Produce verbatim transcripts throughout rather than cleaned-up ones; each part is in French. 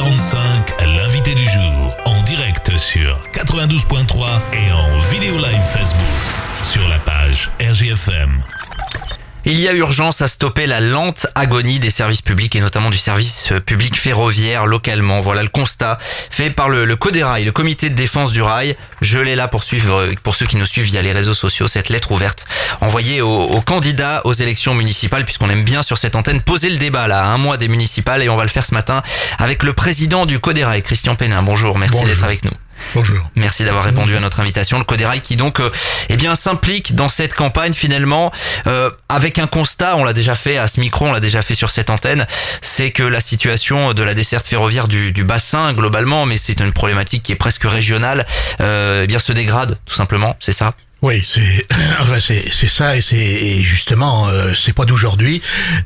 quarante-cinq, l'invité du jour, en direct sur quatre-vingt-douze point trois et en vidéo live Facebook sur la page R J F M. Il y a urgence à stopper la lente agonie des services publics et notamment du service public ferroviaire localement. Voilà le constat fait par le, le CODERAIL, le comité de défense du rail. Je l'ai là pour suivre, pour ceux qui nous suivent via les réseaux sociaux, cette lettre ouverte envoyée aux, aux candidats aux élections municipales, puisqu'on aime bien sur cette antenne poser le débat là, à un mois des municipales, et on va le faire ce matin avec le président du CODERAIL, Christian Pénin. Bonjour, merci Bonjour. d'être avec nous. Bonjour. Merci d'avoir répondu à notre invitation. Le CODERAIL qui donc euh, eh bien s'implique dans cette campagne finalement euh, avec un constat, on l'a déjà fait à ce micro, on l'a déjà fait sur cette antenne, c'est que la situation de la desserte ferroviaire du, du bassin globalement, mais c'est une problématique qui est presque régionale, euh, eh bien se dégrade tout simplement, c'est ça ? Oui, c'est enfin c'est c'est ça et c'est et justement euh, c'est pas d'aujourd'hui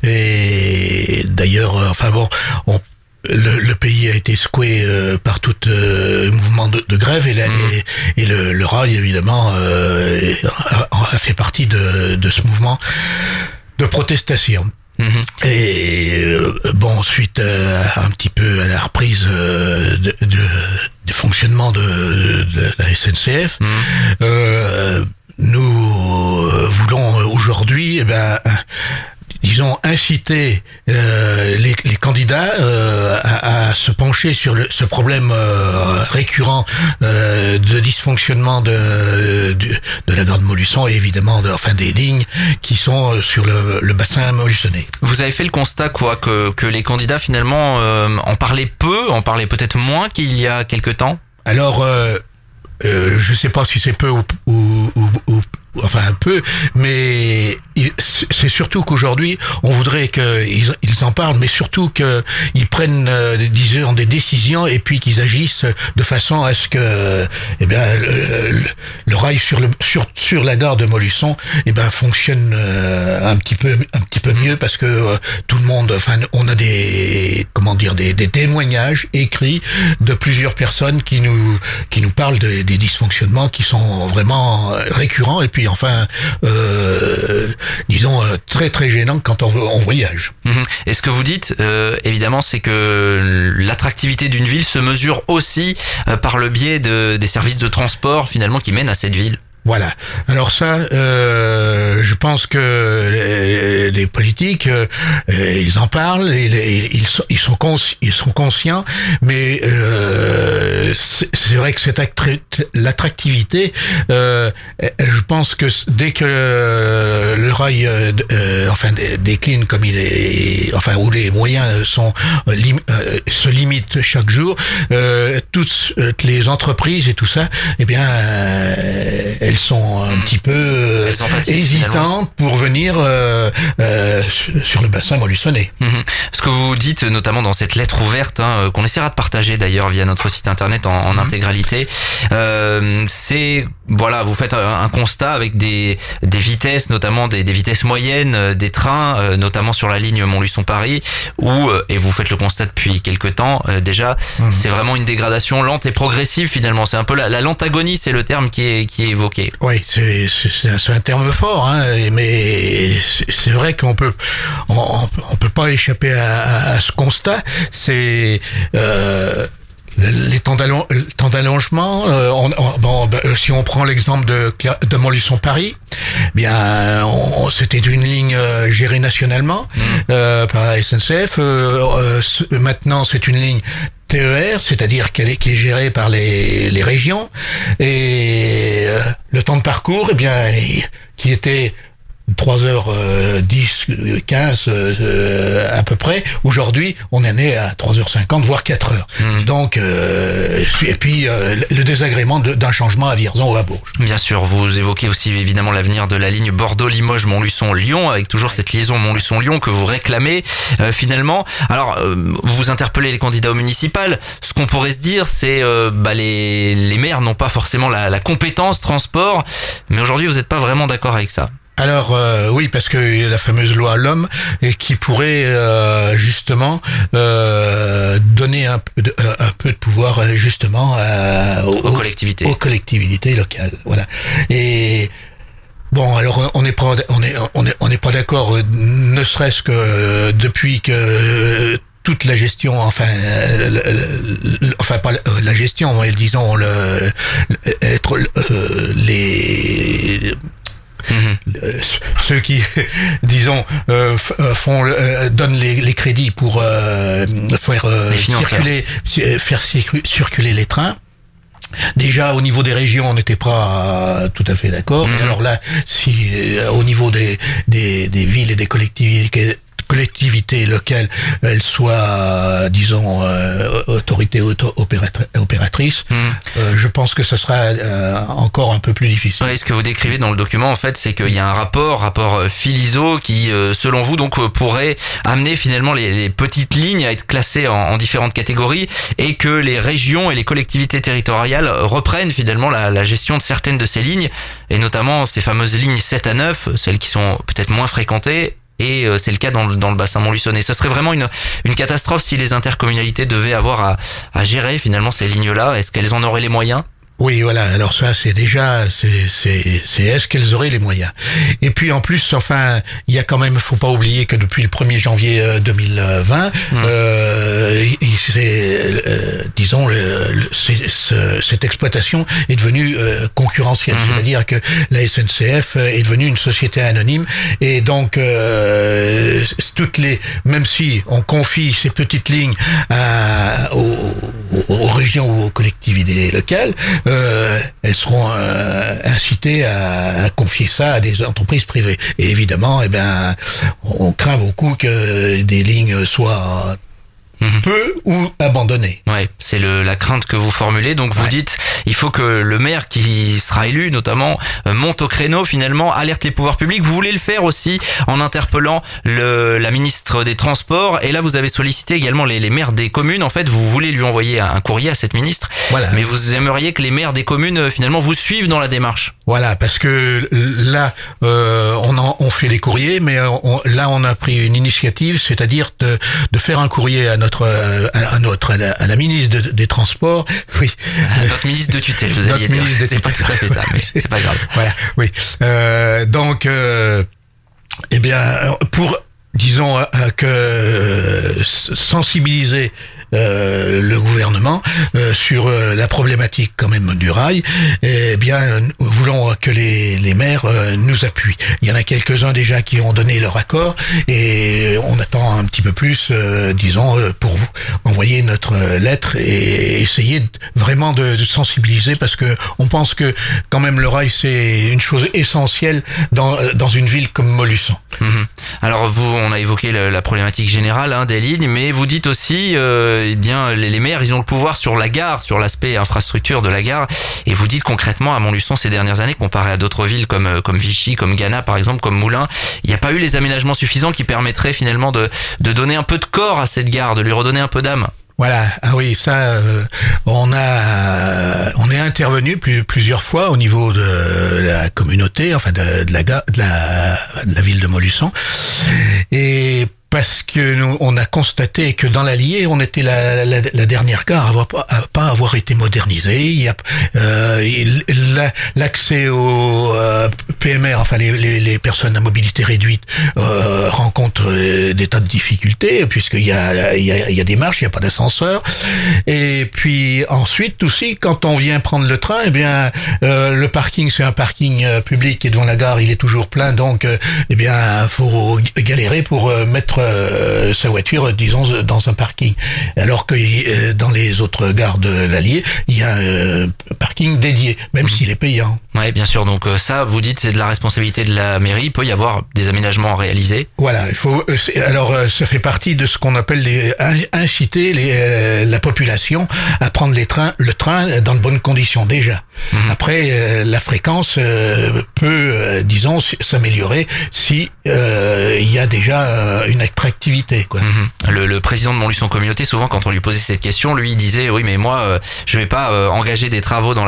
et d'ailleurs euh, enfin bon on Le, le pays a été secoué euh, par tout euh, mouvement de, de grève et, la, mmh. et, et le, le rail évidemment euh, a, a fait partie de, de ce mouvement de protestation. Mmh. Et euh, bon, suite euh, un petit peu à la reprise euh, de, de, du fonctionnement de, de la S N C F, mmh. euh, nous voulons aujourd'hui, eh ben, disons, inciter euh, les, les candidats euh, à, à se pencher sur le, ce problème euh, récurrent euh, de dysfonctionnement de, de, de la gare de Montluçon et évidemment de, enfin des lignes qui sont sur le, le bassin montluçonnais. Vous avez fait le constat quoi que, que les candidats finalement euh, en parlaient peu, en parlaient peut-être moins qu'il y a quelque temps? Alors, euh, euh, je sais pas si c'est peu ou, ou, ou, ou enfin un peu, mais c'est surtout qu'aujourd'hui on voudrait qu'ils ils en parlent, mais surtout qu'ils prennent euh, disons des décisions et puis qu'ils agissent de façon à ce que eh bien le, le, le rail sur le sur sur la gare de Montluçon eh ben fonctionne euh, un petit peu un petit peu mieux parce que euh, tout le monde, enfin on a des comment dire des, des témoignages écrits de plusieurs personnes qui nous qui nous parlent de, des dysfonctionnements qui sont vraiment récurrents et puis enfin, euh, disons, très très gênant quand on, on voyage. Mmh. Et ce que vous dites, euh, évidemment, c'est que l'attractivité d'une ville se mesure aussi euh, par le biais de, des services de transport, finalement, qui mènent à cette ville. Voilà. Alors ça, euh, je pense que les, les politiques, euh, ils en parlent, et les, ils sont, ils sont, consci, ils sont conscients, mais euh, c'est vrai que cette l'attractivité, euh, je pense que dès que le rail, euh, enfin décline comme il est, enfin où les moyens sont lim, euh, se limitent chaque jour, euh, toutes les entreprises et tout ça, eh bien, euh, elles sont un mmh. petit peu euh, hésitantes finalement. Pour venir euh, euh, sur le bassin montluçonnais. Mmh. Ce que vous dites notamment dans cette lettre ouverte, hein, qu'on essaiera de partager d'ailleurs via notre site internet en, en mmh. intégralité, euh, c'est voilà, vous faites un, un constat avec des des vitesses, notamment des, des vitesses moyennes, euh, des trains, euh, notamment sur la ligne Montluçon-Paris, où euh, et vous faites le constat depuis quelques temps euh, déjà, mmh. c'est vraiment une dégradation lente et progressive finalement. C'est un peu la, la lente agonie, c'est le terme qui est qui est évoqué. Oui, c'est c'est c'est un terme fort, hein, mais c'est vrai qu'on peut on, on peut pas échapper à, à ce constat. C'est euh, les temps d'allongement. Euh, on, on, bon, ben, si on prend l'exemple de de Montluçon-Paris, bien, c'était une ligne euh, gérée nationalement mmh. euh, par la S N C F. Euh, euh, maintenant, c'est une ligne T E R, c'est-à-dire qu'elle est, qui est gérée par les, les régions, et euh, le temps de parcours, eh bien, qui était trois heures dix, quinze euh, à peu près. Aujourd'hui, on en est à trois heures cinquante, voire quatre heures. Mmh. Donc, euh, et puis euh, le désagrément d'un changement à Vierzon ou à Bourges. Bien sûr, vous évoquez aussi évidemment l'avenir de la ligne Bordeaux-Limoges-Montluçon-Lyon, avec toujours cette liaison Montluçon-Lyon que vous réclamez euh, finalement. Alors, euh, vous interpellez les candidats aux municipales. Ce qu'on pourrait se dire, c'est euh, bah, les, les maires n'ont pas forcément la, la compétence transport, mais aujourd'hui, vous n'êtes pas vraiment d'accord avec ça. Alors euh, oui, parce que y a la fameuse loi L'Homme et qui pourrait euh, justement euh, donner un peu, de, un peu de pouvoir justement à, aux, aux collectivités, aux collectivités locales. Voilà. Et bon, alors on n'est pas on est on est on n'est pas d'accord, ne serait-ce que depuis que toute la gestion, enfin, euh, le, le, enfin pas la, la gestion, mais disons le, le être euh, les Mmh. ceux qui, disons, euh, font, euh, donnent les, les crédits pour euh, faire euh, circuler, faire circuler les trains. Déjà au niveau des régions, on n'était pas tout à fait d'accord. Mmh. Alors là, si euh, au niveau des, des des villes et des collectivités collectivités locales, elles soient, disons, euh, autorités auto opératrices, mmh. euh, je pense que ce sera euh, encore un peu plus difficile. Ouais, ce que vous décrivez dans le document, en fait, c'est qu'il y a un rapport, rapport Philizot, qui, euh, selon vous, donc, pourrait amener finalement les, les petites lignes à être classées en, en différentes catégories, et que les régions et les collectivités territoriales reprennent finalement la, la gestion de certaines de ces lignes, et notamment ces fameuses lignes sept à neuf, celles qui sont peut-être moins fréquentées. Et c'est le cas dans le, dans le bassin montluçonnais. Ça serait vraiment une, une catastrophe si les intercommunalités devaient avoir à, à gérer finalement ces lignes-là. Est-ce qu'elles en auraient les moyens ? Oui, voilà. Alors ça, c'est déjà, c'est, c'est, c'est est-ce qu'elles auraient les moyens. Et puis en plus, enfin, il y a quand même, faut pas oublier que depuis le premier janvier deux mille vingt, mmh. euh, c'est, euh, disons, le, le, c'est, ce, cette exploitation est devenue euh, concurrentielle, mmh. c'est-à-dire que la S N C F est devenue une société anonyme, et donc euh, toutes les, même si on confie ces petites lignes à, aux, aux régions ou aux collectivités locales, Euh, elles seront euh, incitées à, à confier ça à des entreprises privées. Et évidemment, eh ben, on craint beaucoup que des lignes soient Mmh. peu ou abandonné. Ouais, c'est le la crainte que vous formulez. Donc vous ouais. dites, il faut que le maire qui sera élu, notamment, euh, monte au créneau finalement, alerte les pouvoirs publics. Vous voulez le faire aussi en interpellant le la ministre des Transports. Et là, vous avez sollicité également les, les maires des communes. En fait, vous voulez lui envoyer un, un courrier à cette ministre. Voilà. Mais vous aimeriez que les maires des communes finalement vous suivent dans la démarche. Voilà, parce que là, euh, on en, on fait des courriers, mais on, là, on a pris une initiative, c'est-à-dire de, de faire un courrier à notre, à notre, à la, à la ministre de, des Transports. Oui. À notre ministre de tutelle, vous alliez dire. C'est pas tout à fait ça, mais c'est pas grave. Voilà, oui. Euh, donc, euh, eh bien, pour, disons, euh, que euh, sensibiliser Euh, le gouvernement euh, sur euh, la problématique quand même du rail, eh bien nous voulons que les, les maires euh, nous appuient. Il y en a quelques-uns déjà qui ont donné leur accord, et on attend un petit peu plus, euh, disons, euh, pour vous envoyer notre lettre et essayer de, vraiment de, de sensibiliser, parce que on pense que quand même le rail c'est une chose essentielle dans dans une ville comme Montluçon. Mmh. Alors vous, on a évoqué la, la problématique générale hein, des lignes, mais vous dites aussi euh, eh bien, les, les maires, ils ont le pouvoir sur la gare, sur l'aspect infrastructure de la gare. Et vous dites concrètement à Montluçon ces dernières années, comparé à d'autres villes comme comme Vichy, comme Gannat par exemple, comme Moulins, il n'y a pas eu les aménagements suffisants qui permettraient finalement de de donner un peu de corps à cette gare, de lui redonner un peu d'âme. Voilà, ah oui, ça, euh, on a, on est intervenu plus, plusieurs fois au niveau de la communauté, enfin de, de la, de la, de la ville de Montluçon, et parce que nous, on a constaté que dans l'Allier, on était la, la, la dernière gare à, avoir, à pas avoir été modernisée. Il y a euh, l'accès au euh, P M R, enfin les, les, les personnes à mobilité réduite, euh, rencontrent des tas de difficultés, puisqu'il y a, il y a, il y a des marches, il n'y a pas d'ascenseur. Et puis ensuite aussi, quand on vient prendre le train, eh bien euh, le parking, c'est un parking public qui est devant la gare, il est toujours plein, donc euh, eh bien faut galérer pour euh, mettre Euh, sa voiture, disons, dans un parking. Alors que euh, dans les autres gares de l'Allier, il y a euh, un parking dédié, même mmh. s'il est payant. Oui, bien sûr. Donc euh, ça, vous dites, c'est de la responsabilité de la mairie. Il peut y avoir des aménagements à réaliser. Voilà. Il faut. Euh, alors, euh, ça fait partie de ce qu'on appelle les inciter les, euh, la population à prendre les trains, le train dans de bonnes conditions déjà. Mmh. Après, euh, la fréquence euh, peut, euh, disons, s'améliorer si euh, il y a déjà euh, une attractivité, quoi. Mmh. Le, le président de Montluçon Communauté, souvent, quand on lui posait cette question, lui il disait oui, mais moi, euh, je vais pas euh, engager des travaux dans la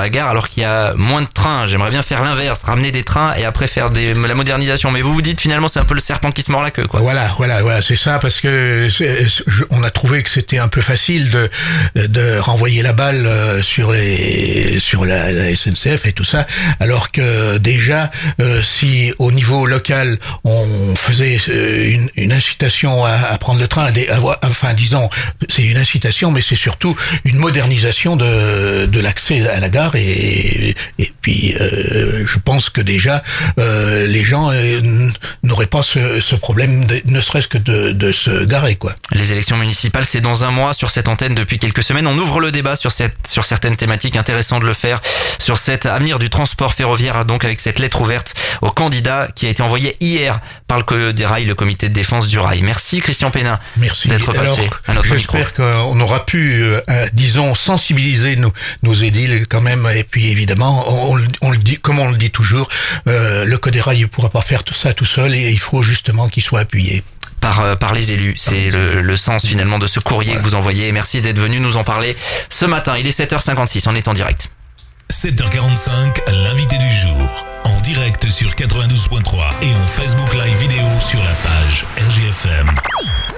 la gare alors qu'il y a moins de trains. J'aimerais bien faire l'inverse, ramener des trains et après faire des, la modernisation. Mais vous vous dites finalement c'est un peu le serpent qui se mord la queue, quoi. Voilà, voilà, voilà, c'est ça, parce que c'est, je, on a trouvé que c'était un peu facile de de renvoyer la balle sur les sur la, la S N C F et tout ça, alors que déjà euh, si au niveau local on faisait une, une incitation à, à prendre le train, à des, à, enfin disons c'est une incitation, mais c'est surtout une modernisation de de l'accès à la gare et et puis euh, je pense que déjà euh, les gens euh, n'auraient pas ce, ce problème de, ne serait-ce que de, de se garer, quoi. Les élections municipales, c'est dans un mois sur cette antenne depuis quelques semaines. On ouvre le débat sur cette, sur certaines thématiques, intéressant de le faire, sur cet avenir du transport ferroviaire, donc avec cette lettre ouverte aux candidats qui a été envoyée hier par le C D Rail, le comité de défense du rail. Merci Christian Pénin. Merci d'être passé Alors, à notre micro. J'espère qu'on aura pu, euh, disons, sensibiliser nos, nos édiles quand même, et puis évidemment, on, on le dit, comme on le dit toujours, euh, le C D Rail ne pourra pas faire tout ça tout seul et il faut justement qu'il soit appuyé. Par, par les élus. C'est le, le sens finalement de ce courrier voilà. que vous envoyez. Merci d'être venu nous en parler ce matin. Il est sept heures cinquante-six, on est en direct. sept heures quarante-cinq, l'invité du jour. En direct sur quatre-vingt-douze point trois et en Facebook Live vidéo sur la page R J F M.